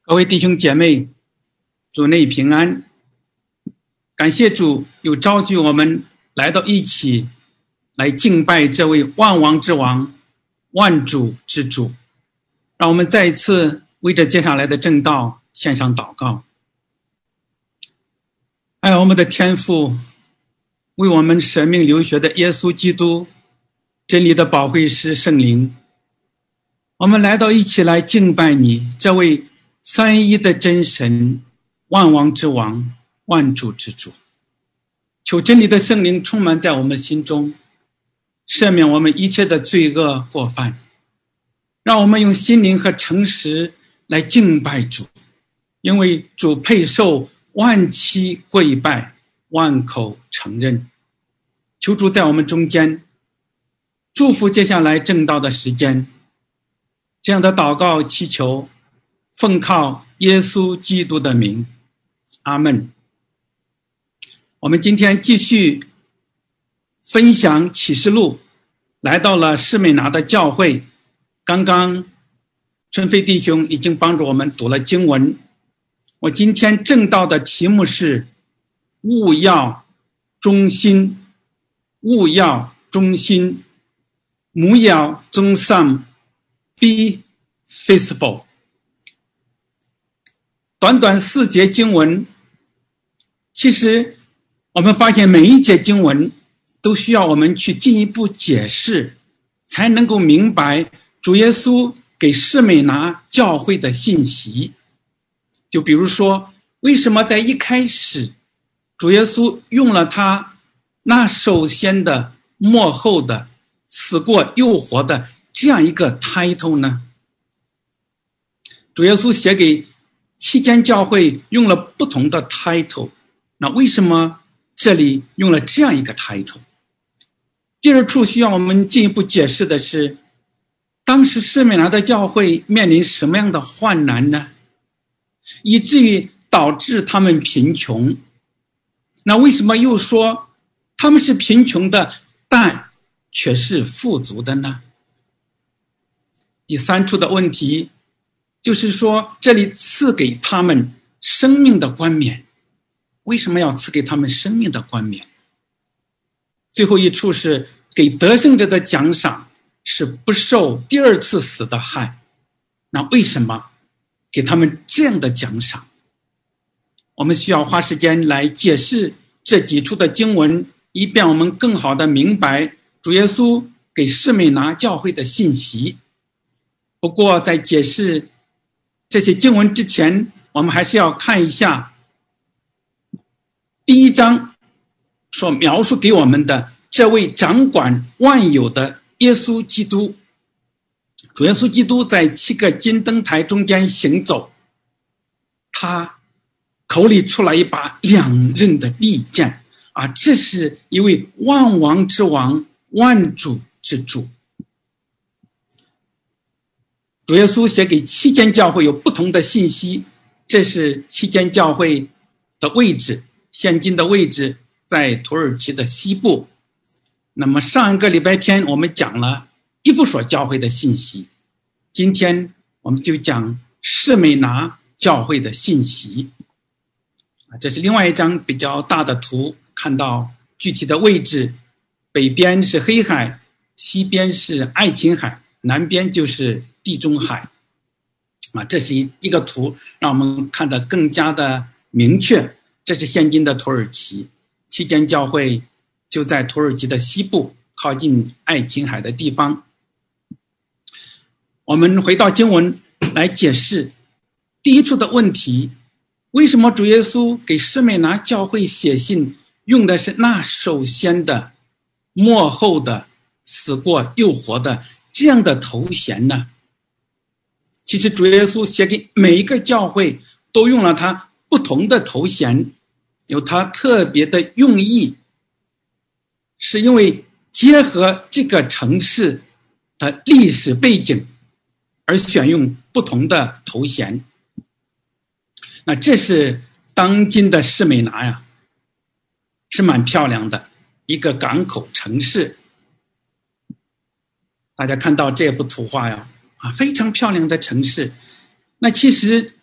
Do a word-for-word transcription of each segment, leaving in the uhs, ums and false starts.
各位弟兄姐妹，主内平安。感谢主又召集我们来到一起，来敬拜这位万王之王、万主之主。让我们再一次为着接下来的正道献上祷告。爱我们的天父，为我们舍命流血的耶稣基督，真理的保惠师圣灵，我们来到一起来敬拜你，这位三一的真神，万王之王，万主之主。求真理的圣灵充满在我们心中，赦免我们一切的罪恶过犯，让我们用心灵和诚实来敬拜主，因为主配受万期跪拜，万口承认。求主在我们中间祝福接下来正道的时间。这样的祷告祈求奉靠耶稣基督的名，阿们。我们今天继续分享启示录，来到了士美拿的教会。刚刚春飞弟兄已经帮助我们读了经文，我今天正道的题目是务要忠心，务要忠心，務要忠心 ，be faithful。短短四节经文，其实我们发现每一节经文都需要我们去进一步解释，才能够明白主耶稣给士美拿教会的信息。就比如说，为什么在一开始主耶稣用了他那首先的、末后的、死过又活的这样一个 title 呢？主耶稣写给七间教会用了不同的 title， 那为什么这里用了这样一个 title？ 第二处需要我们进一步解释的是，当时士美拿的教会面临什么样的患难呢？以至于导致他们贫穷。那为什么又说他们是贫穷的，但却是富足的呢？第三处的问题就是说，这里赐给他们生命的冠冕，为什么要赐给他们生命的冠冕？最后一处是给得胜者的奖赏是不受第二次死的害，那为什么给他们这样的奖赏？我们需要花时间来解释这几处的经文，以便我们更好的明白主耶稣给士美拿教会的信息。不过在解释这些经文之前，我们还是要看一下第一章所描述给我们的这位掌管万有的耶稣基督。主耶稣基督在七个金灯台中间行走，他口里出来一把两刃的利剑啊，这是一位万王之王，万主之主。主耶稣写给七间教会有不同的信息，这是七间教会的位置，现今的位置在土耳其的西部。那么上一个礼拜天我们讲了以弗所教会的信息，今天我们就讲士美拿教会的信息。这是另外一张比较大的图，看到具体的位置，北边是黑海，西边是爱琴海，南边就是地中海。啊，这是一一个图，让我们看得更加的明确。这是现今的土耳其，七间教会就在土耳其的西部，靠近爱琴海的地方。我们回到经文来解释第一处的问题，为什么主耶稣给士美拿教会写信用的是那首先的、末后的、死过又活的这样的头衔呢？其实主耶稣写给每一个教会都用了他不同的头衔，有他特别的用意，是因为结合这个城市的历史背景而选用不同的头衔。那这是当今的士美拿呀，是蛮漂亮的一个港口城市。大家看到这幅图画呀，啊，非常漂亮的城市。那其实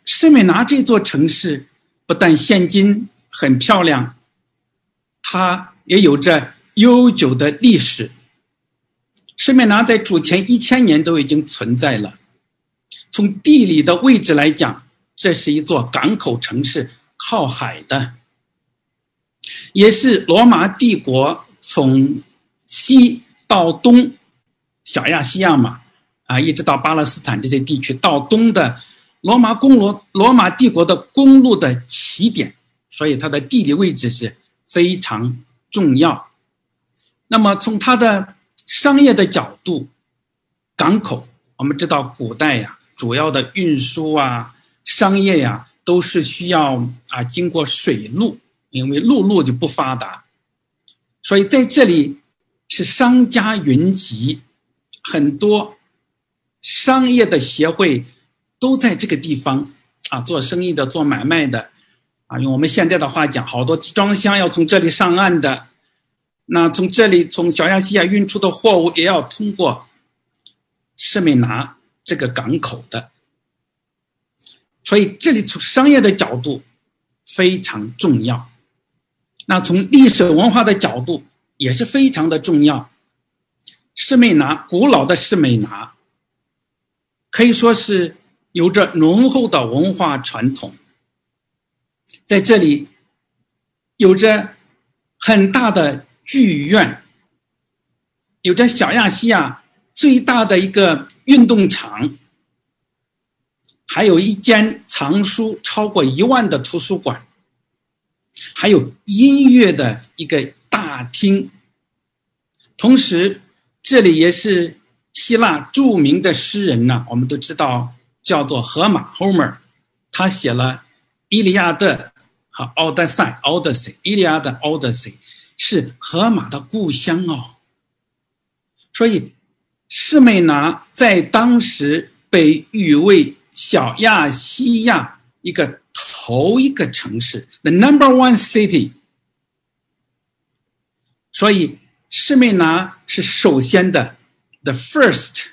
士美拿这座城市不但现今很漂亮，它也有着悠久的历史。士美拿在主前一千年都已经存在了。从地理的位置来讲，这是一座港口城市，靠海的，也是罗马帝国从西到东，小亚细亚嘛，啊，一直到巴勒斯坦这些地区到东的罗马公路，罗马帝国的公路的起点，所以它的地理位置是非常重要。那么从它的商业的角度，港口，我们知道古代呀，主要的运输啊、商业呀，都是需要啊经过水路，因为陆路就不发达，所以在这里是商家云集，很多商业的协会都在这个地方啊，做生意的、做买卖的啊，用我们现在的话讲，好多集装箱要从这里上岸的，那从这里从小亚细亚运出的货物也要通过士美拿这个港口的，所以这里从商业的角度非常重要。那从历史文化的角度也是非常的重要。士美拿，古老的士美拿可以说是有着浓厚的文化传统，在这里有着很大的剧院，有着小亚细亚最大的一个运动场，还有一间藏书超过一万的图书馆，还有音乐的一个大厅。同时这里也是希腊著名的诗人呢，我们都知道叫做荷马 Homer， 他写了伊利亚德和奥德赛 Odyssey， 伊利亚德 Odyssey 是荷马的故乡哦。所以士美拿在当时被誉为小亚细亚一个头一个城市 The number one city， 所以士美拿是首先的 The first，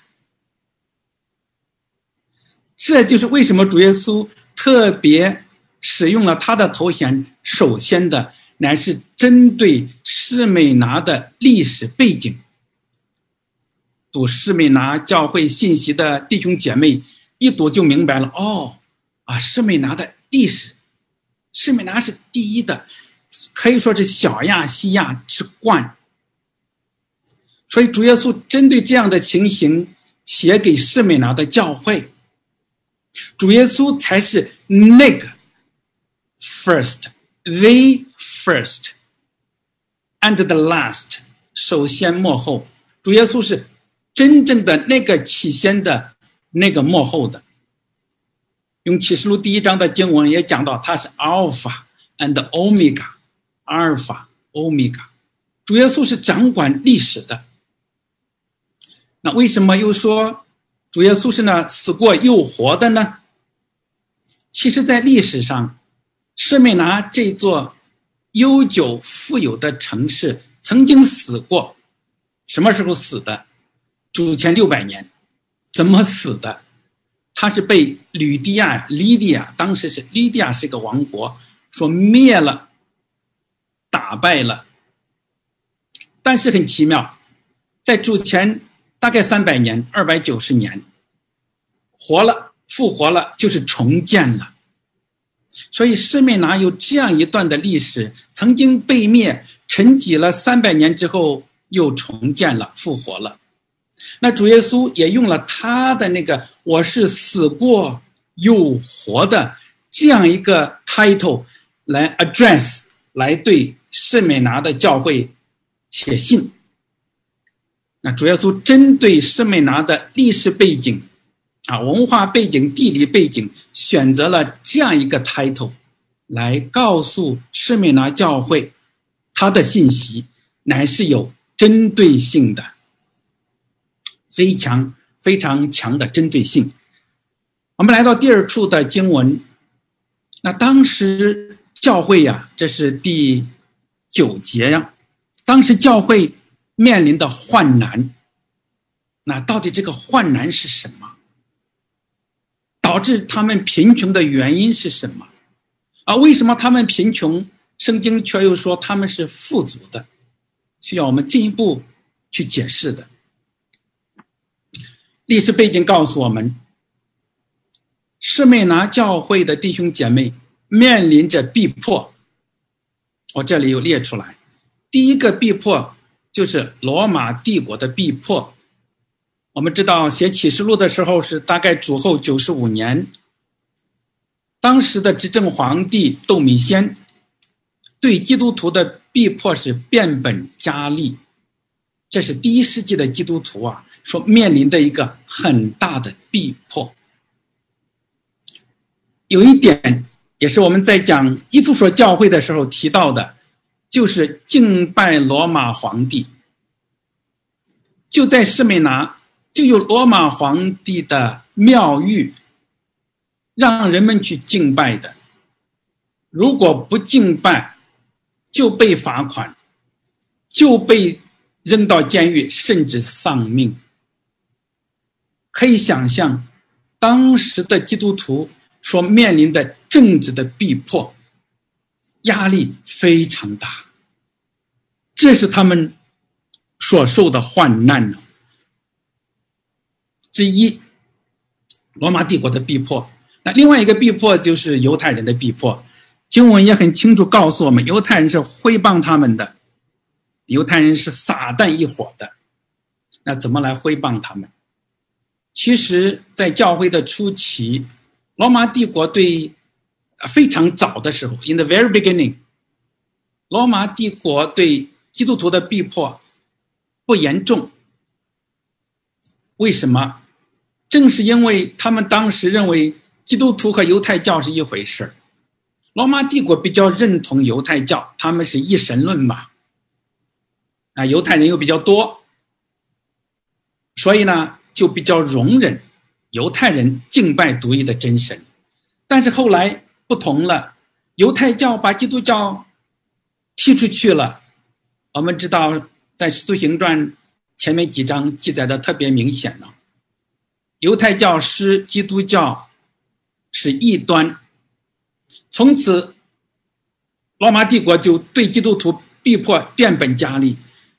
这就是为什么主耶稣特别使用了他的头衔，首先的乃是针对士美拿的历史背景。读士美拿教会信息的弟兄姐妹一读就明白了，哦啊，士美拿的历史，士美拿是第一的，可以说是小亚细亚之冠。所以主耶稣针对这样的情形写给士美拿的教会，主耶稣才是那个 first the first and the last， 首先末后，主耶稣是真正的那个起先的，那个末后的。用启示录第一章的经文也讲到，他是 Alpha and Omega， 阿尔法 Omega， 主耶稣是掌管历史的。那为什么又说主耶稣是那死过又活的呢？其实在历史上，士美拿这座悠久富有的城市曾经死过。什么时候死的？主前六百年。怎么死的？他是被吕底亚、利底亚，当时是利底亚是个王国，说灭了，打败了。但是很奇妙，在主前大概三百年、二百九十年，活了，复活了，就是重建了。所以士美拿有这样一段的历史，曾经被灭，沉寂了三百年之后又重建了，复活了。那主耶稣也用了他的那个我是死过又活的这样一个 title 来 address， 来对士美拿的教会写信。那主耶稣针对士美拿的历史背景啊、文化背景、地理背景，选择了这样一个 title 来告诉士美拿教会，他的信息乃是有针对性的，非常非常强的针对性。我们来到第二处的经文，那当时教会呀、啊，这是第九节呀、啊，当时教会面临的患难，那到底这个患难是什么？ 导致他们贫穷的原因是什么？啊，为什么他们贫穷？圣经却又说他们是富足的，需要我们进一步去解释的。历史背景告诉我们，士美拿教会的弟兄姐妹面临着逼迫，我这里有列出来。第一个逼迫就是罗马帝国的逼迫。我们知道写启示录的时候是大概主后九十五年，当时的执政皇帝窦米先对基督徒的逼迫是变本加厉，这是第一世纪的基督徒啊所面临的一个很大的逼迫。有一点也是我们在讲以弗所教会的时候提到的，就是敬拜罗马皇帝。就在士美拿就有罗马皇帝的庙宇让人们去敬拜的，如果不敬拜就被罚款，就被扔到监狱，甚至丧命。可以想象当时的基督徒所面临的政治的逼迫，压力非常大，这是他们所受的患难之一，罗马帝国的逼迫。那另外一个逼迫就是犹太人的逼迫，经文也很清楚告诉我们，犹太人是毁谤他们的，犹太人是撒旦一伙的。那怎么来毁谤他们？其实在教会的初期，罗马帝国对非常早的时候 in the very beginning， 罗马帝国对基督徒的逼迫不严重。为什么？正是因为他们当时认为基督徒和犹太教是一回事。罗马帝国比较认同犹太教，他们是一神论嘛，啊，犹太人又比较多，所以呢就比较容忍犹太人敬拜独一的真神。但是后来不同了，犹太教把基督教踢出去了。我们知道在使徒行传前面几章记载的特别明显了，犹太教是基督教是异端，从此罗马帝国就对基督徒逼迫变本加厉，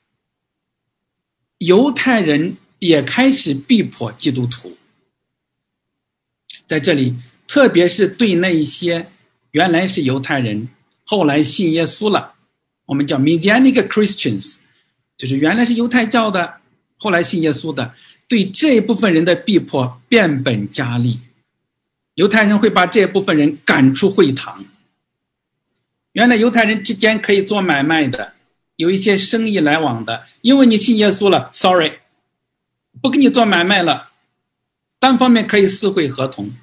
犹太人也开始逼迫基督徒。在这里特别是对那一些原来是犹太人后来信耶稣了，我们叫 Messianic Christians， 就是原来是犹太教的后来信耶稣的，对这一部分人的逼迫变本加厉。犹太人会把这部分人赶出会堂。原来犹太人之间可以做买卖的，有一些生意来往的，因为你信耶稣了 sorry， 不跟你做买卖了，单方面可以撕毁合同。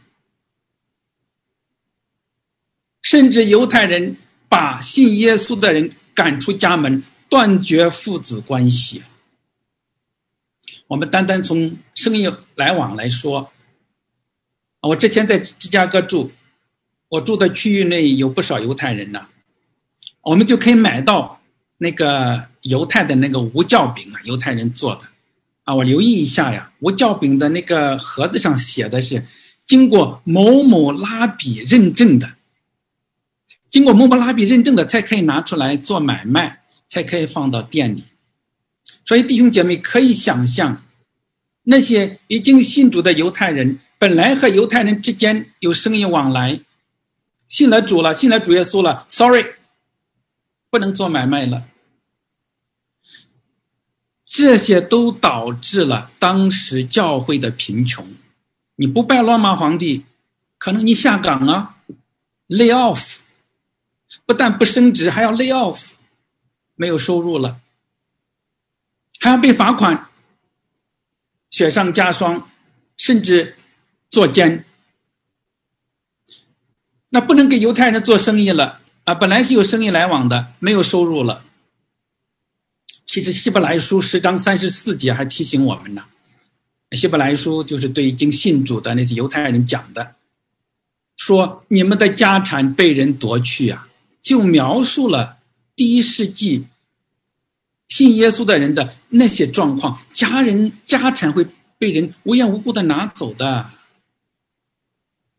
甚至犹太人把信耶稣的人赶出家门，断绝父子关系。我们单单从生意来往来说，我之前在芝加哥住，我住的区域内有不少犹太人呢，我们就可以买到那个犹太的那个无酵饼啊，犹太人做的啊。我留意一下呀，无酵饼的那个盒子上写的是经过某某拉比认证的，经过某某拉比认证的才可以拿出来做买卖，才可以放到店里。所以弟兄姐妹可以想象，那些已经信主的犹太人本来和犹太人之间有生意往来，信了主了，信了主耶稣了 sorry， 不能做买卖了。这些都导致了当时教会的贫穷。你不拜罗马皇帝，可能你下岗啊 lay off， 不但不升职，还要 lay off， 没有收入了，还要被罚款，雪上加霜，甚至坐监。那不能给犹太人做生意了啊！本来是有生意来往的，没有收入了。其实希伯来书十章三十四节还提醒我们呢，希伯来书就是对已经信主的那些犹太人讲的，说你们的家产被人夺去啊，就描述了第一世纪信耶稣的人的那些状况，家人家产会被人无缘无故的拿走的。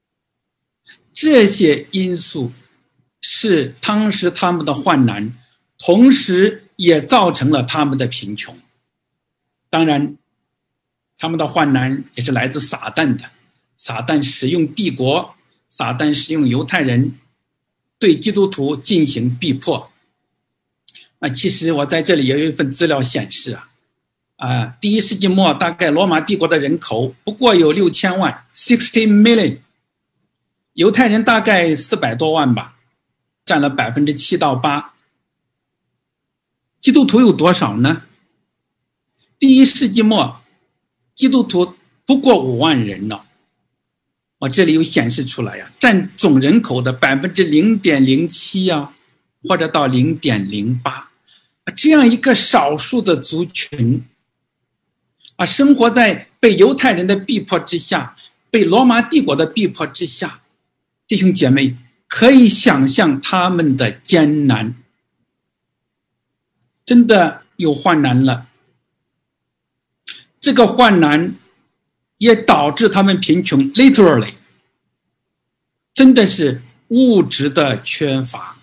这些因素是当时他们的患难，同时也造成了他们的贫穷。当然他们的患难也是来自撒旦的，撒旦使用帝国，撒旦使用犹太人对基督徒进行逼迫。啊，其实我在这里也有一份资料显示啊，啊，第一世纪末大概罗马帝国的人口不过有六千万 ，sixty million， 犹太人大概四百多万吧，占了百分之七到八。基督徒有多少呢？第一世纪末，基督徒不过五万人呢。我这里有显示出来呀，占总人口的百分之零点零七啊，或者到零点零八。这样一个少数的族群啊，生活在被犹太人的逼迫之下，被罗马帝国的逼迫之下，弟兄姐妹可以想象他们的艰难，真的有患难了。这个患难也导致他们贫穷 literally 真的是物质的缺乏。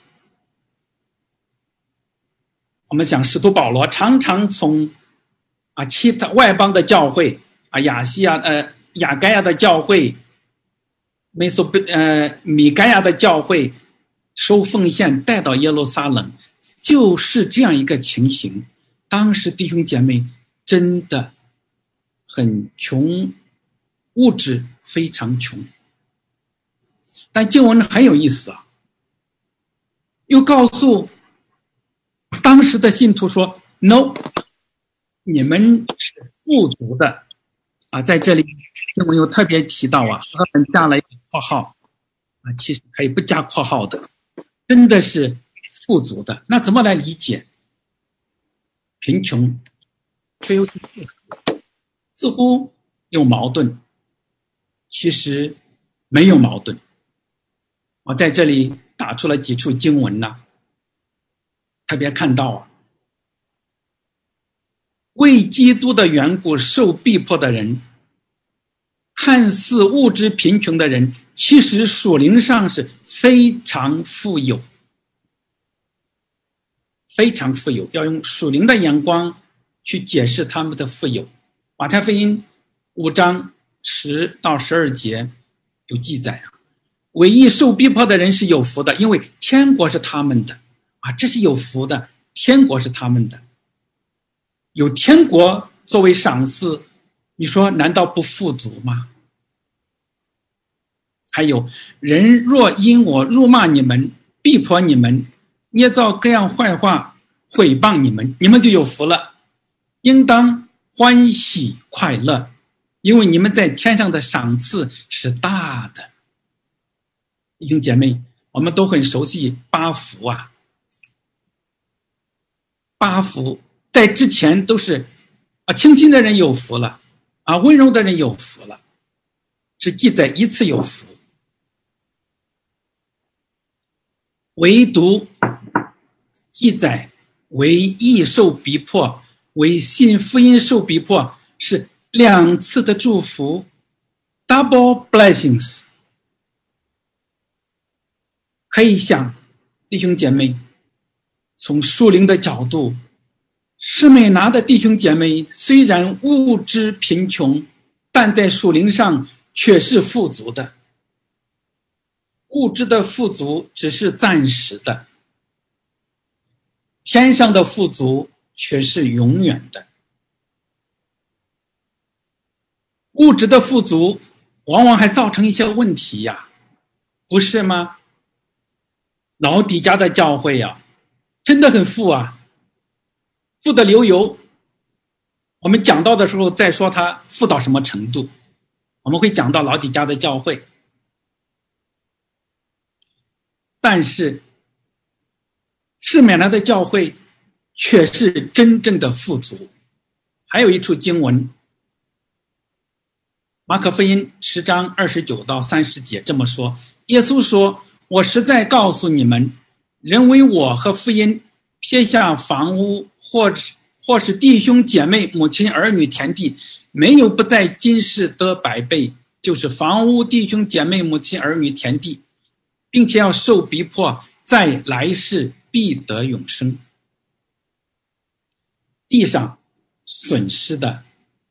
我们想使徒保罗常常从啊其他外邦的教会啊亚细亚呃亚该亚的教会美索呃米该亚的教会收奉献带到耶路撒冷，就是这样一个情形。当时弟兄姐妹真的很穷，物质非常穷。但经文很有意思啊，又告诉当时的信徒说 No， 你们是富足的啊。在这里经文又特别提到啊，他们加了一个括号啊，其实可以不加括号的，真的是富足的。那怎么来理解贫穷却又是富足？似乎有矛盾，其实没有矛盾。我在这里打出了几处经文呢，特别看到啊，为基督的缘故受逼迫的人，看似物质贫穷的人，其实属灵上是非常富有，非常富有。要用属灵的眼光去解释他们的富有。马太福音五章十到十二节有记载啊，唯一受逼迫的人是有福的，因为天国是他们的啊，这是有福的，天国是他们的，有天国作为赏赐，你说难道不富足吗？还有，人若因我辱骂你们，逼迫你们，捏造各样坏话毁谤你们，你们就有福了，应当欢喜快乐，因为你们在天上的赏赐是大的。弟兄姐妹，我们都很熟悉八福啊，八福在之前都是啊，清心的人有福了啊，温柔的人有福了，只记载一次有福，唯独记载为义受逼迫，为信福音受逼迫，是两次的祝福 double blessings。 可以想，弟兄姐妹，从属灵的角度，士美拿的弟兄姐妹虽然物质贫穷，但在属灵上却是富足的。物质的富足只是暂时的，天上的富足却是永远的。物质的富足往往还造成一些问题呀，不是吗？老底嘉的教会呀，真的很富啊，富得流油。我们讲到的时候再说他富到什么程度，我们会讲到老底嘉的教会。但是士美拿的教会却是真正的富足。还有一处经文，马可福音十章二十九到三十节这么说，耶稣说，我实在告诉你们，人为我和福音撇下房屋，或是或是弟兄姐妹、母亲、儿女、田地，没有不在今世得百倍， 就是房屋、弟兄姐妹、母亲、儿女、田地，并且要受逼迫，在来世必得永生。地上损失的，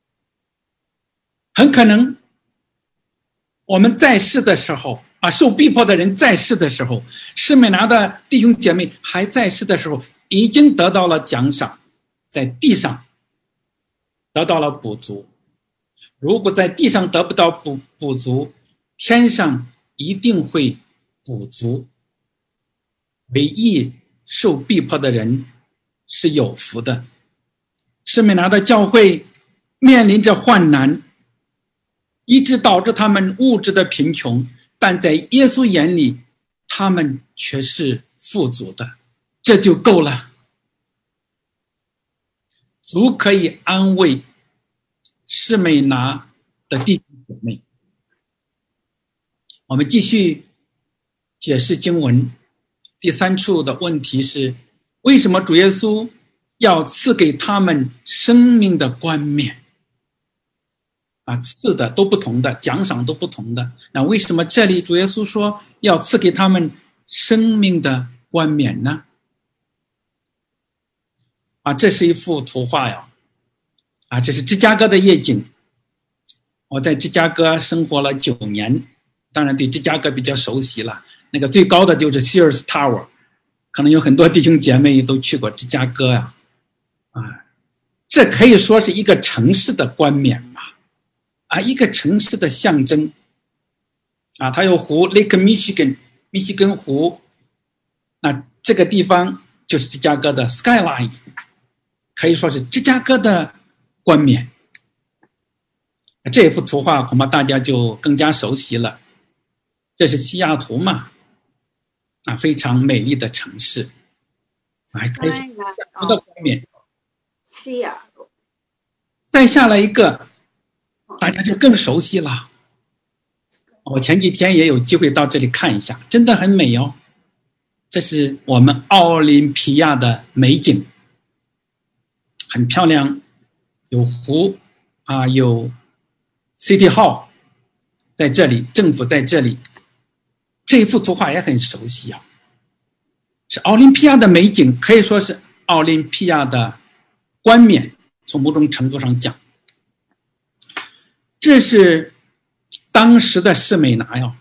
很可能我们在世的时候啊，受逼迫的人在世的时候，士美拿的弟兄姐妹还在世的时候，已经得到了奖赏，在地上得到了补足。如果在地上得不到补补足，天上一定会补足。唯一受逼迫的人是有福的。士美拿的教会面临着患难，以致导致他们物质的贫穷，但在耶稣眼里，他们却是富足的，这就够了，足可以安慰士美拿的弟兄姐妹。我们继续解释经文。第三处的问题是，为什么主耶稣要赐给他们生命的冠冕？啊，赐的都不同的，奖赏都不同的。那为什么这里主耶稣说要赐给他们生命的冠冕呢？啊，这是一幅图画呀。啊，这是芝加哥的夜景。我在芝加哥生活了九年，当然对芝加哥比较熟悉了。那个最高的就是 Sears Tower， 可能有很多弟兄姐妹都去过芝加哥呀。啊，这可以说是一个城市的冠冕嘛。啊，一个城市的象征。啊，它有湖 Lake Michigan， 密西根湖。那这个地方就是芝加哥的 Skyline， 可以说是芝加哥的冠冕。这幅图画恐怕大家就更加熟悉了。这是西雅图嘛，啊，非常美丽的城市，还可以说的冠冕。 西雅图。 再下来一个，大家就更熟悉了。我前几天也有机会到这里看一下，真的很美哦。这是我们奥林匹亚的美景，很漂亮，有湖啊，有 City Hall 在这里，政府在这里。这幅图画也很熟悉啊，是奥林匹亚的美景，可以说是奥林匹亚的冠冕，从某种程度上讲。这是当时的士美拿呀。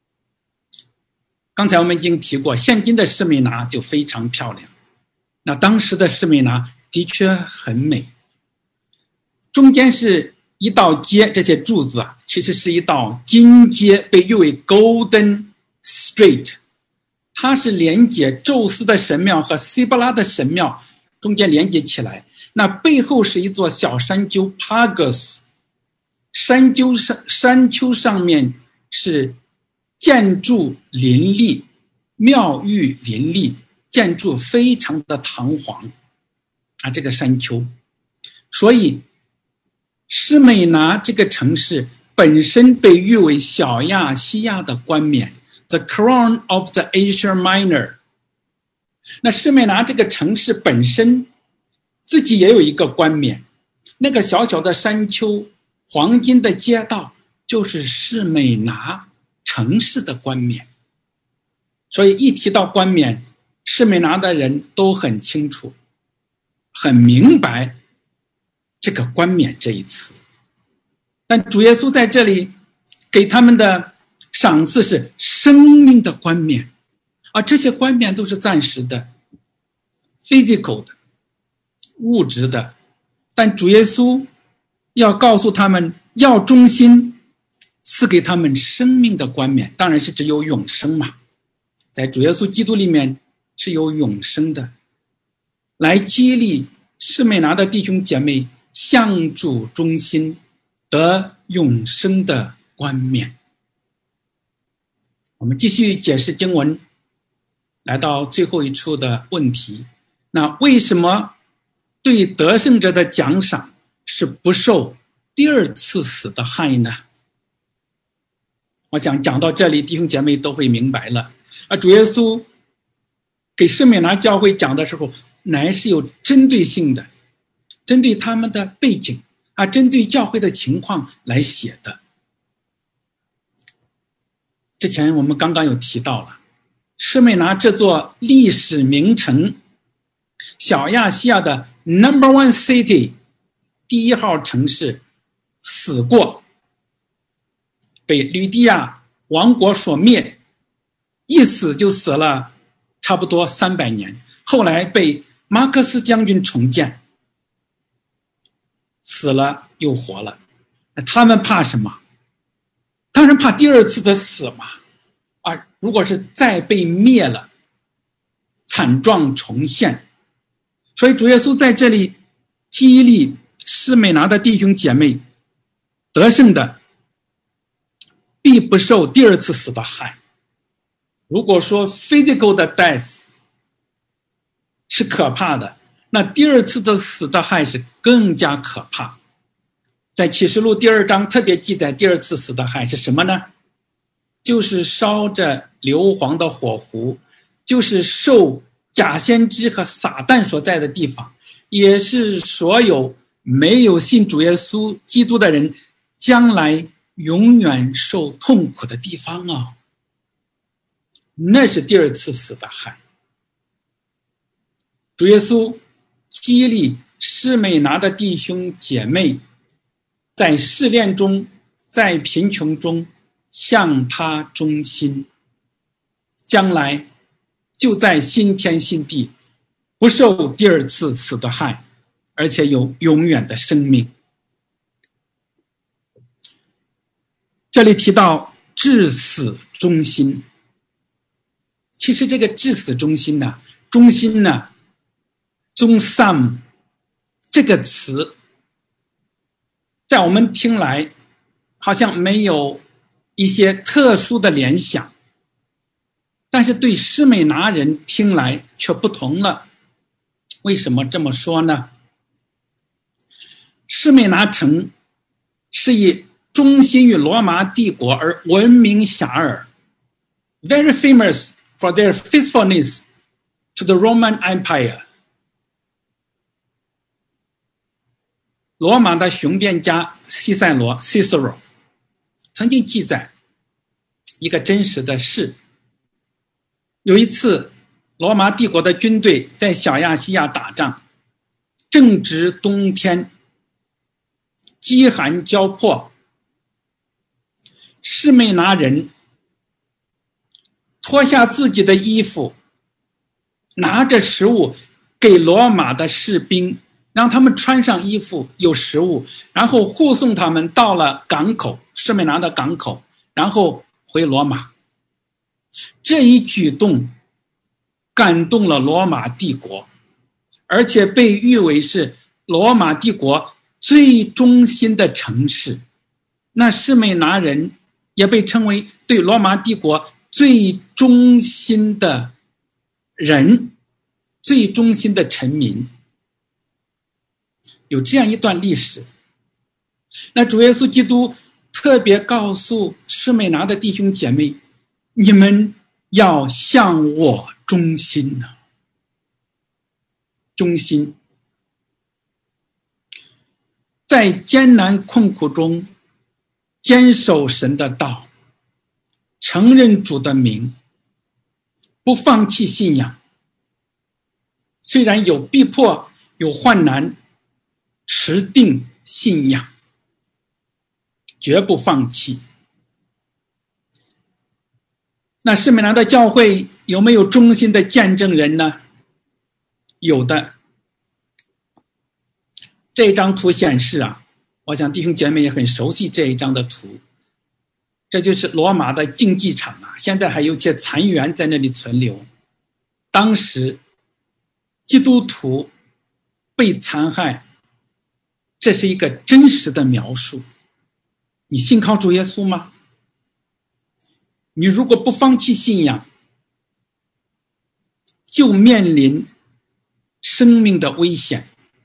刚才我们已经提过，现今的士美拿就非常漂亮。那当时的士美拿的确很美。中间是一道街，这些柱子啊，其实是一道金街，被誉为 Golden Street， 它是连接宙斯的神庙和西伯拉的神庙中间连接起来。那背后是一座小山丘 Pagus， 山丘上山丘上面是建筑林立，庙宇林立，建筑非常的堂皇啊，这个山丘。所以士美拿这个城市本身被誉为小亚细亚的冠冕， The Crown of the Asia Minor。 那士美拿这个城市本身自己也有一个冠冕，那个小小的山丘，黄金的街道，就是士美拿城市的冠冕。所以一提到冠冕，士美拿的人都很清楚，很明白这个冠冕这一词。但主耶稣在这里给他们的赏赐是生命的冠冕，而这些冠冕都是暂时的 physical 的物质的，但主耶稣要告诉他们要忠心，赐给他们生命的冠冕，当然是只有永生嘛，在主耶稣基督里面是有永生的，来激励士美拿的弟兄姐妹向主忠心，得永生的冠冕。我们继续解释经文，来到最后一处的问题，那为什么对得胜者的奖赏是不受第二次死的害呢？我想讲到这里，弟兄姐妹都会明白了。而主耶稣给士美拿教会讲的时候，乃是有针对性的，针对他们的背景啊，针对教会的情况来写的。 之前我们刚刚有提到了，士美拿这座历史名城，小亚细亚的 number one city 第一号城市死过，被吕底亚王国所灭，一死就死了差不多三百年，后来被马克思将军重建，死了又活了。那他们怕什么？当然怕第二次的死嘛。啊，如果是再被灭了，惨状重现。所以主耶稣在这里激励士美拿的弟兄姐妹，得胜的必不受第二次死的害。如果说 physical 的 death 是可怕的，那第二次的死的害是更加可怕。在启示录第二章特别记载第二次死的害是什么呢？就是烧着硫磺的火湖，就是受假先知和撒旦所在的地方，也是所有没有信主耶稣基督的人将来永远受痛苦的地方啊！那是第二次死的害。主耶稣激励士美拿的弟兄姐妹，在试炼中，在贫穷中向他忠心，将来就在新天新地不受第二次死的害，而且有永远的生命。这里提到至死忠心，其实这个至死忠心呢，忠心呢，忠 sam 这个词在我们听来好像没有一些特殊的联想，但是对士美拿人听来却不同了。为什么这么说呢？士美拿城是以忠心于罗马帝国而闻名遐迩， very famous for their faithfulness to the Roman Empire。 罗马的雄辩家西塞罗 Cicero 曾经记载一个真实的事。有一次罗马帝国的军队在小亚细亚打仗，正值冬天，饥寒交迫，士美拿人脱下自己的衣服，拿着食物给罗马的士兵，让他们穿上衣服有食物，然后护送他们到了港口，士美拿的港口，然后回罗马。这一举动感动了罗马帝国，而且被誉为是罗马帝国最忠心的城市。那士美拿人也被称为对罗马帝国最忠心的人，最忠心的臣民。有这样一段历史。那主耶稣基督特别告诉士美拿的弟兄姐妹，你们要向我忠心呢。忠心在艰难困苦中坚守神的道，承认主的名，不放弃信仰。虽然有逼迫，有患难，持定信仰，绝不放弃。那士美拿的教会有没有忠心的见证人呢？有的。这一张图显示啊，我想弟兄姐妹也很熟悉这一张的图，这就是罗马的竞技场啊，现在还有些残垣在那里存留。当时基督徒被残害，这是一个真实的描述。你信靠主耶稣吗？你如果不放弃信仰，就面临生命的危险，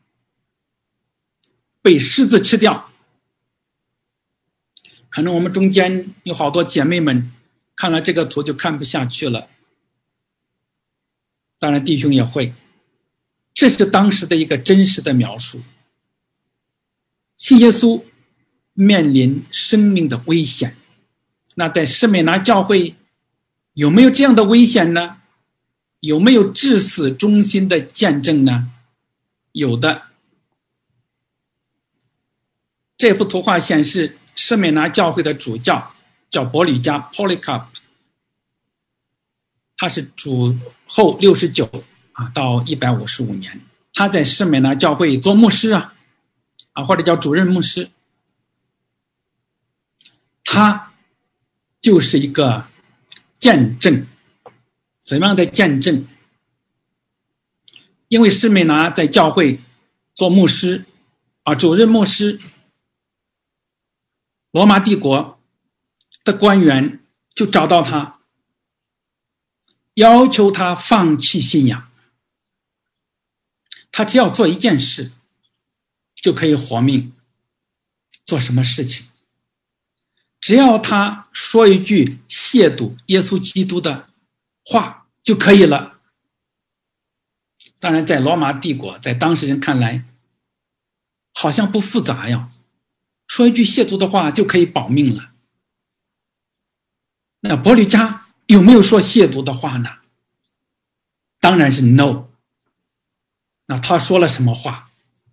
被狮子吃掉。可能我们中间有好多姐妹们看了这个图就看不下去了，当然弟兄也会。这是当时的一个真实的描述。信耶稣面临生命的危险， 那在士美拿教会有没有这样的危险呢？有没有至死忠心的见证呢？有的。这幅图画显示士美拿教会的主教叫伯吕加 Polycarp， 他是主后六十九啊到一百五十五年，他在士美拿教会做牧师啊啊或者叫主任牧师。他就是一个见证。怎么样的见证？因为士美拿在教会做牧师啊，主任牧师，罗马帝国的官员就找到他，要求他放弃信仰。他只要做一件事就可以活命。做什么事情？只要他说一句亵渎耶稣基督的话就可以了。当然在罗马帝国，在当时人看来好像不复杂呀，说一句亵渎的话就可以保命了。那伯吕加有没有说亵渎的话呢？当然是 no。 那他说了什么话？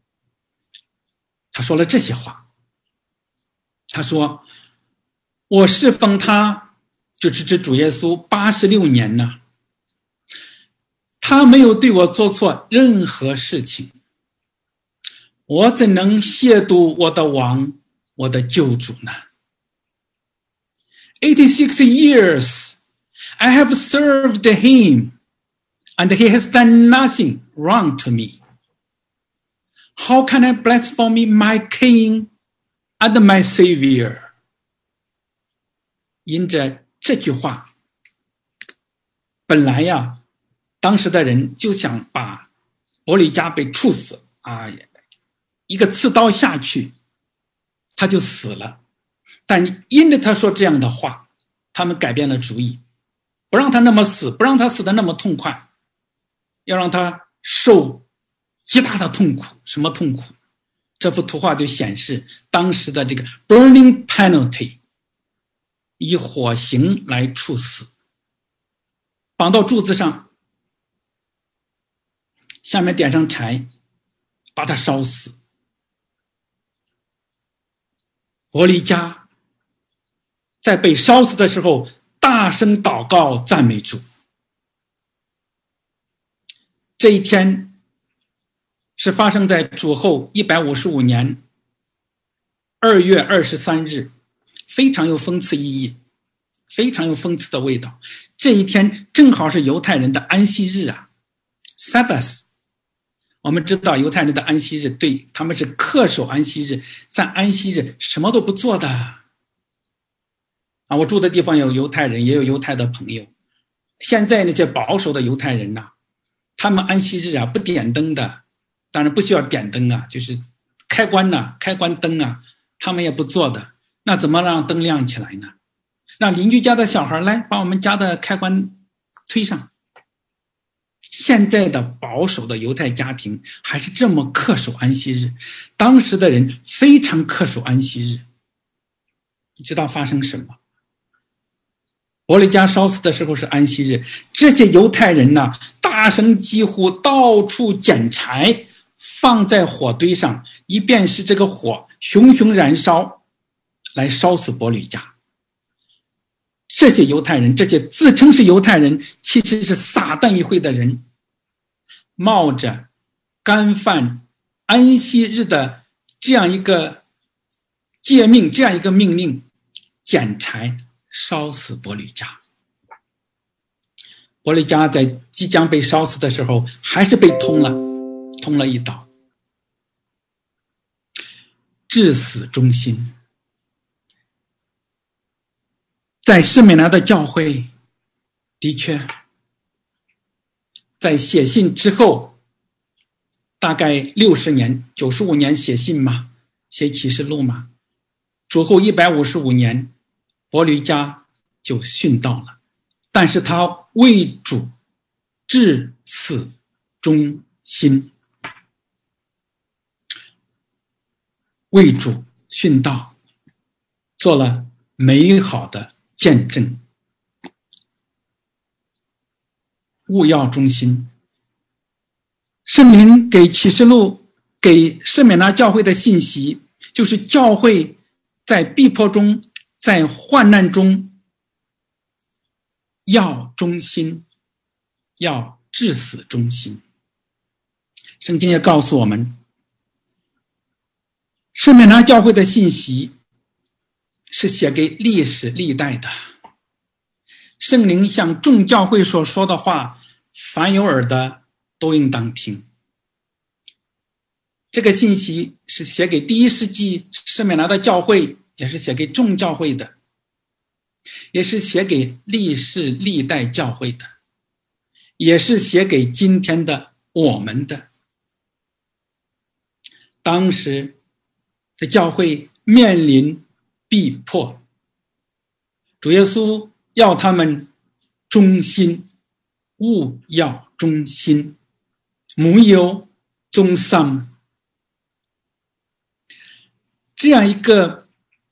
他说了这些话。他说，我侍奉他，就是指主耶稣八十六年呢，他没有对我做错任何事情，我怎能亵渎我的王，我的救主呢？ eighty-six years I have served him and he has done nothing wrong to me. How can I blaspheme my king and my savior? 因着这句话，本来呀，当时的人就想把伯吕加被处死啊，一个刺刀下去，他就死了。但因着他说这样的话，他们改变了主意，不让他那么死，不让他死得那么痛快，要让他受极大的痛苦。什么痛苦？这幅图画就显示当时的这个 burning penalty， 以火刑来处死，绑到柱子上，下面点上柴，把他烧死。伯吕加在被烧死的时候大声祷告赞美主。这一天是发生在主后一百五十五年二月二十三日，非常有讽刺意义，非常有讽刺的味道。这一天正好是犹太人的安息日啊 Sabbath。 我们知道犹太人的安息日，对，他们是恪守安息日，在安息日什么都不做的啊。我住的地方有犹太人，也有犹太的朋友。现在那些保守的犹太人呐、啊，他们安息日啊不点灯的，当然不需要点灯啊，就是开关呐、啊，开关灯啊，他们也不做的。那怎么让灯亮起来呢？让邻居家的小孩来把我们家的开关推上。现在的保守的犹太家庭还是这么恪守安息日，当时的人非常恪守安息日。你知道发生什么？伯吕加烧死的时候是安息日，这些犹太人呢，大声疾呼，到处捡柴放在火堆上，以便使这个火熊熊燃烧，来烧死伯吕加。这些犹太人，这些自称是犹太人，其实是撒旦一会的人，冒着干犯安息日的这样一个诫命，这样一个命令，捡柴烧死伯吕加。伯吕加在即将被烧死的时候，还是被捅了，捅了一刀。至死忠心。在士美拿的教会，的确，在写信之后，大概六十年，九十五年写信嘛，写启示录嘛，主后一百五十五年，伯吕加就殉道了。但是他为主至死忠心，为主殉道，做了美好的见证。务要忠心。圣灵给启示录给士每拿教会的信息，就是教会在逼迫中，在患难中要忠心，要至死忠心。圣经也告诉我们，士每拿教会的信息是写给历史历代的。圣灵向众教会所说的话，凡有耳的都应当听。这个信息是写给第一世纪士每拿的教会，也是写给众教会的，也是写给历世历代教会的，也是写给今天的我们的。当时这教会面临逼迫，主耶稣要他们忠心，务要忠心，无有忠心。这样一个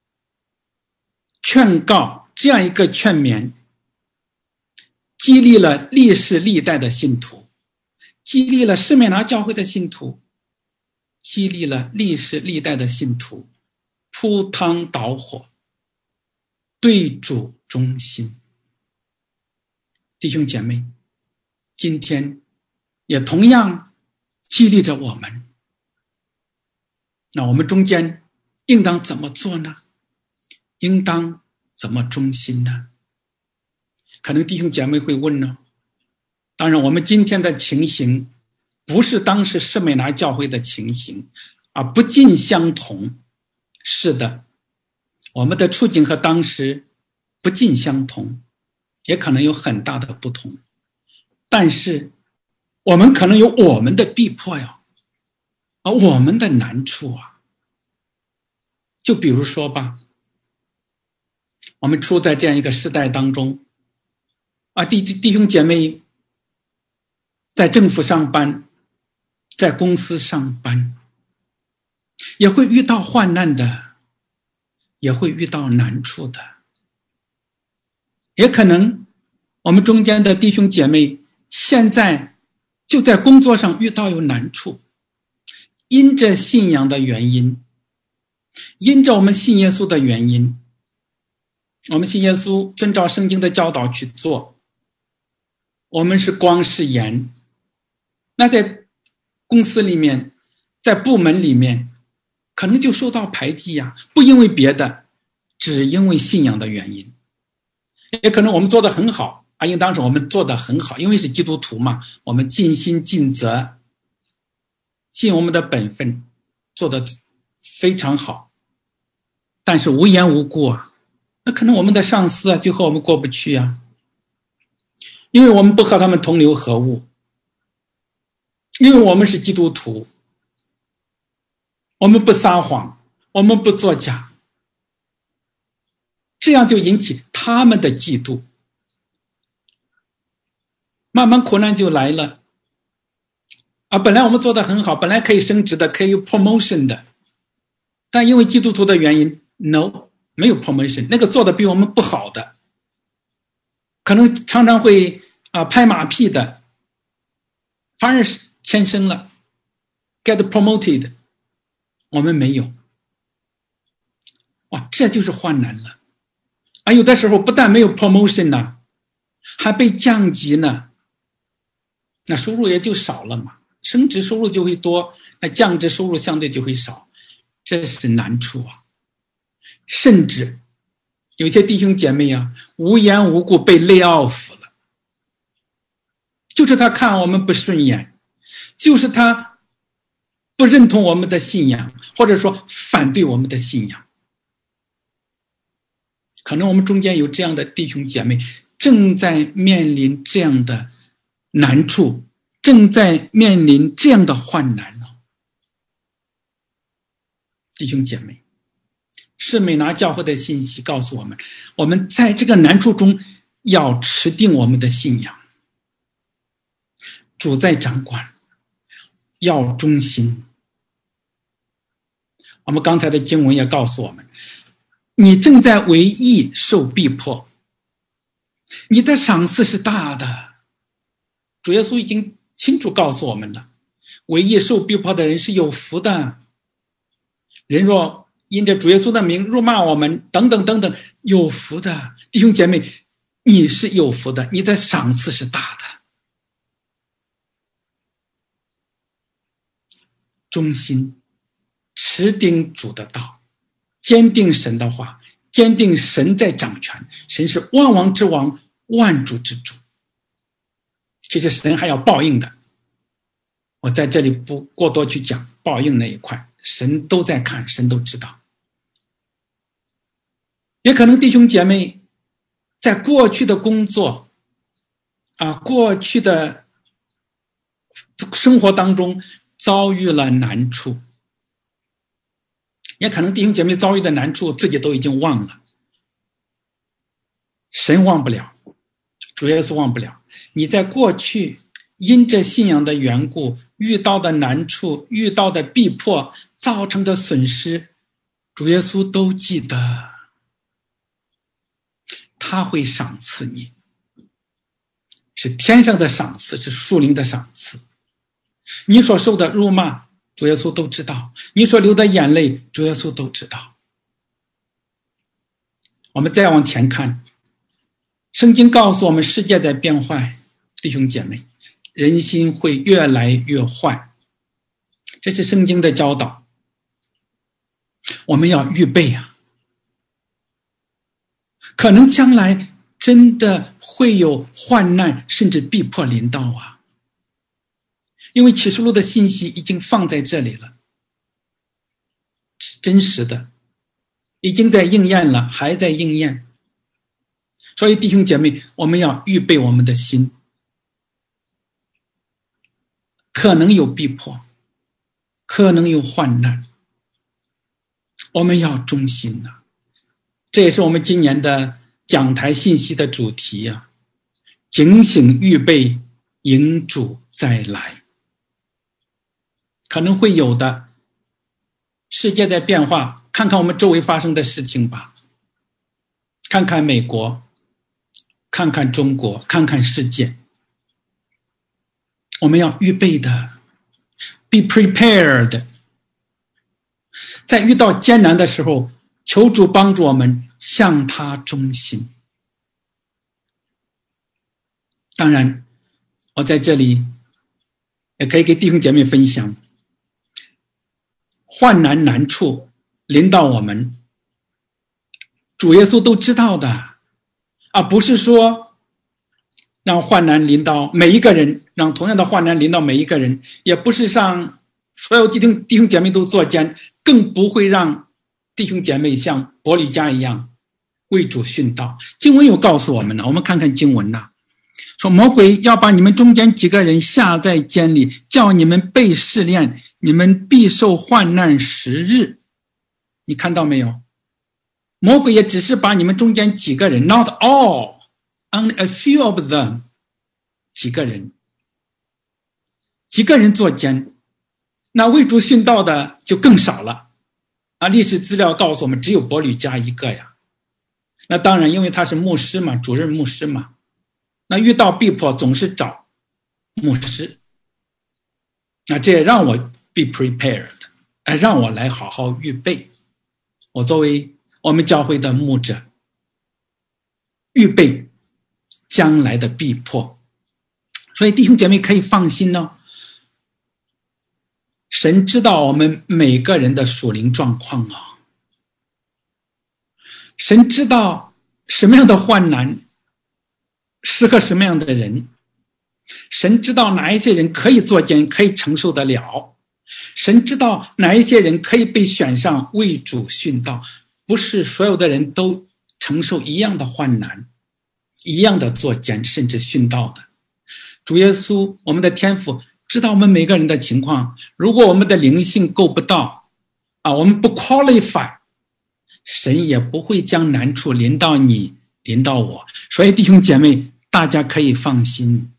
劝告，这样一个劝勉，激励了历世历代的信徒，激励了士每拿教会的信徒，激励了历世历代的信徒，扑汤蹈火，对主忠心。弟兄姐妹，今天也同样激励着我们。那我们中间应当怎么做呢？应当怎么忠心呢？可能弟兄姐妹会问呢，当然我们今天的情形不是当时士每拿教会的情形啊，不尽相同。是的，我们的处境和当时不尽相同，也可能有很大的不同。但是我们可能有我们的逼迫呀，而我们的难处啊。就比如说吧，我们处在这样一个时代当中啊，弟弟兄姐妹在政府上班，在公司上班，也会遇到患难的，也会遇到难处的。也可能我们中间的弟兄姐妹现在就在工作上遇到有难处，因着信仰的原因，因着我们信耶稣的原因，我们信耶稣遵照圣经的教导去做，我们是光是盐。那在公司里面，在部门里面，可能就受到排挤呀，不因为别的，只因为信仰的原因。也可能我们做得很好啊，因为当时我们做得很好，因为是基督徒嘛，我们尽心尽责，尽我们的本分，做得非常好。但是无缘无故啊，那可能我们的上司啊就和我们过不去啊，因为我们不和他们同流合污，因为我们是基督徒，我们不撒谎，我们不作假，这样就引起他们的嫉妒，慢慢苦难就来了啊！本来我们做得很好，本来可以升职的，可以有 promotion 的，但因为基督徒的原因 ，no， 没有 promotion， 那个做的比我们不好的，可能常常会啊、呃、拍马屁的，反而是牵升了 ，get promoted， 我们没有，哇，这就是患难了。啊，有的时候不但没有 promotion 呢，还被降级呢，那收入也就少了嘛，升职收入就会多，那降职收入相对就会少，这是难处啊。甚至有些弟兄姐妹啊，无缘无故被 lay off 了，就是他看我们不顺眼，就是他不认同我们的信仰，或者说反对我们的信仰。可能我们中间有这样的弟兄姐妹，正在面临这样的难处，正在面临这样的患难呢。弟兄姐妹，士每拿教会的信息告诉我们，我们在这个难处中要持定我们的信仰，主在掌管，要忠心。我们刚才的经文也告诉我们，你正在为义受逼迫， 你的赏赐是大的。主耶稣已经清楚告诉我们了，为义受逼迫的人是有福的。人若因着主耶稣的名辱骂我们，等等等等，有福的。弟兄姐妹，你是有福的，你的赏赐是大的。忠心持定主的道，坚定神的话，坚定神在掌权，神是万王之王，万主之主。其实神还要报应的，我在这里不过多去讲报应那一块，神都在看，神都知道。也可能弟兄姐妹在过去的工作啊，过去的生活当中遭遇了难处，也可能弟兄姐妹遭遇的难处自己都已经忘了。神忘不了，主耶稣忘不了。你在过去因着信仰的缘故遇到的难处，遇到的逼迫造成的损失，主耶稣都记得，他会赏赐你，是天上的赏赐，是属灵的赏赐。你所受的辱骂，主耶稣都知道，你所流的眼泪，主耶稣都知道。我们再往前看，圣经告诉我们，世界在变坏，弟兄姐妹，人心会越来越坏，这是圣经的教导。我们要预备啊，可能将来真的会有患难甚至逼迫临到啊，因为启示录的信息已经放在这里了，是真实的，已经在应验了，还在应验。所以弟兄姐妹，我们要预备我们的心，可能有逼迫，可能有患难，我们要忠心啊。这也是我们今年的讲台信息的主题啊，警醒预备，迎主再来。可能会有的，世界在变化，看看我们周围发生的事情吧，看看美国，看看中国，看看世界，我们要预备的 be prepared。 在遇到艰难的时候，求主帮助我们向他忠心。当然我在这里也可以给弟兄姐妹分享，患难难处临到我们，主耶稣都知道的啊，不是说让患难临到每一个人，让同样的患难临到每一个人，也不是让所有弟兄弟兄姐妹都作奸，更不会让弟兄姐妹像伯利加一样为主殉道。经文有告诉我们呢，我们看看经文呐，说魔鬼要把你们中间几个人下在监里，叫你们被试炼，你们必受患难十日。你看到没有？魔鬼也只是把你们中间几个人 not all, only a few of them， 几个人几个人作奸，那为主殉道的就更少了啊！历史资料告诉我们只有伯利加一个呀。那当然因为他是牧师嘛，主任牧师嘛，那遇到逼迫总是找牧师，那这也让我 be prepared， 让我来好好预备。我作为我们教会的牧者，预备将来的逼迫。所以弟兄姐妹可以放心哦，神知道我们每个人的属灵状况啊，神知道什么样的患难适合什么样的人，神知道哪一些人可以作奸，可以承受得了，神知道哪一些人可以被选上为主殉道。不是所有的人都承受一样的患难，一样的作奸，甚至殉道的。主耶稣我们的天父知道我们每个人的情况，如果我们的灵性够不到啊，我们不 qualify， 神也不会将难处临到你，临到我。所以弟兄姐妹，大家可以放心，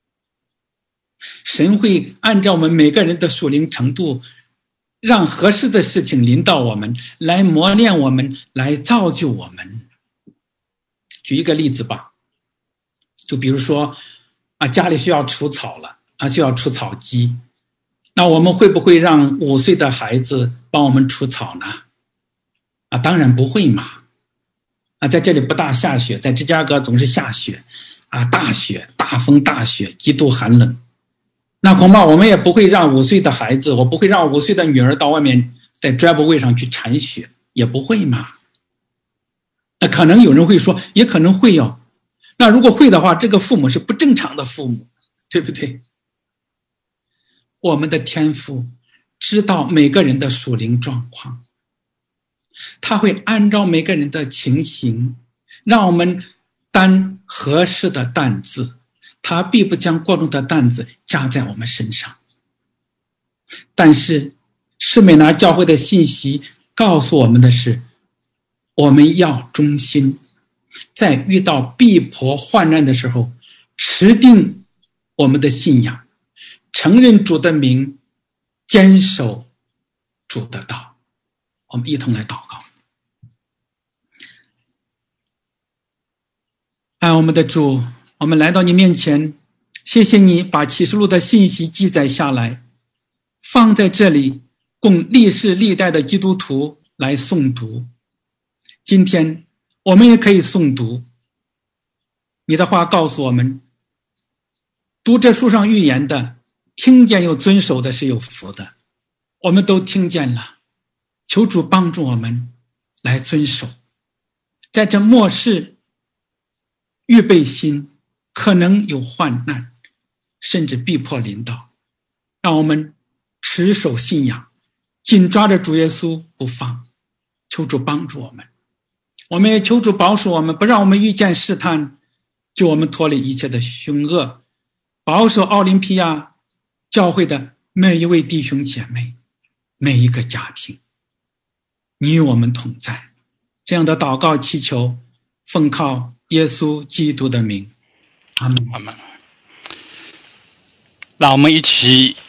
神会按照我们每个人的属灵程度，让合适的事情临到我们，来磨练我们，来造就我们。举一个例子吧， 就比如说啊，家里需要除草了啊，需要除草机，那我们会不会让五岁的孩子帮我们除草呢？啊，当然不会嘛。啊，在这里不大下雪，在芝加哥总是下雪啊，大雪、大风、大雪，极度寒冷。那恐怕我们也不会让五岁的孩子，我不会让五岁的女儿到外面在 driveway 上去铲雪，也不会嘛。那可能有人会说，也可能会哦。那如果会的话，这个父母是不正常的父母，对不对？我们的天父知道每个人的属灵状况，他会按照每个人的情形，让我们担合适的担子，他必不将过重的担子加在我们身上。但是士美拿教会的信息告诉我们的是，我们要忠心，在遇到逼迫患难的时候，持定我们的信仰，承认主的名，坚守主的道。我们一同来祷告。爱我们的主，我们来到你面前，谢谢你把启示录的信息记载下来，放在这里，供历世历代的基督徒来诵读。今天我们也可以诵读你的话，告诉我们，读这书上预言的，听见又遵守的是有福的。我们都听见了，求主帮助我们来遵守，在这末世预备心，可能有患难，甚至逼迫临到，让我们持守信仰，紧抓着主耶稣不放。求主帮助我们，我们也求主保守我们，不让我们遇见试探，救我们脱离一切的凶恶，保守奥林匹亚教会的每一位弟兄姐妹，每一个家庭。你与我们同在，这样的祷告祈求，奉靠耶稣基督的名，阿们。 阿们。让我们一起